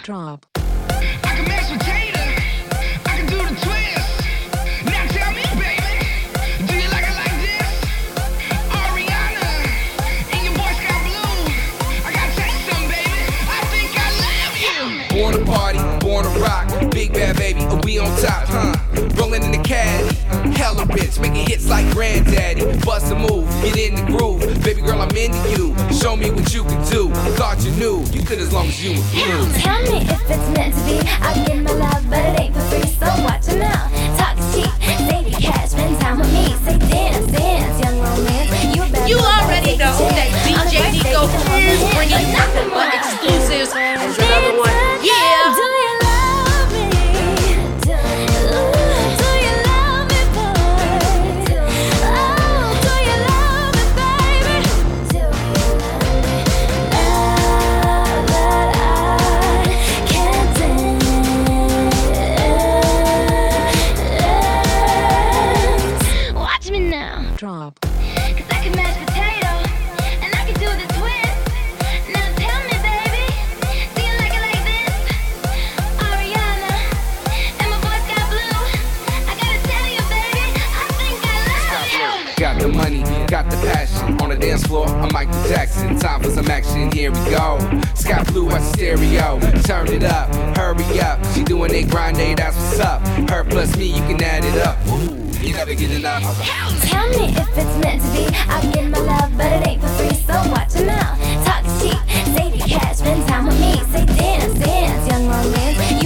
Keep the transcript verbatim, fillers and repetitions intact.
Drop. I can mash potato. I can do the twist. Now tell me, baby, do you like it like this? Ariana and your boy Scott Blue. I gotta tell you something, baby. I think I love you. Born to party, born to rock. Big bad baby, and we on top, huh? Rolling in the caddy. Hella rich, making hits like granddaddy. Bust a move, get in the groove. Baby girl, I'm into you. Show me what you can do. Thought you knew, you could as long as you knew. Tell me if it's meant to be. I give my love, but it ain't for free, so watch it now. Talk is cheap, save your cash, spend time with me. Say dance, dance, young romance. You, better You already know that D J Nico is bringing nothing but exclusives. There's another one. Yeah. Do you love me? Do do you love me, boy? Oh, do you love me, baby? Do you love me? Now that I can't dance, watch me now. Drop. Cause I can mash potato, and I can do the twist. Now tell me, baby, do you like it like this? Ariana, and my boy Scott Blue. I gotta tell you, baby, I think I love you. Got the money, got the passion. On the dance floor, I'm Michael Jackson. Time for some action, here we go. Scott Blue at the stereo. Turn it up, hurry up. She doing it grind day, that's what's up. Her plus me, you can add it up. Ooh, you never get enough. Tell me if it's meant to be. I give my love, but it ain't for free, so watch it now. Talk is cheap, save your cash, spend time with me. Say dance, dance, young romance. You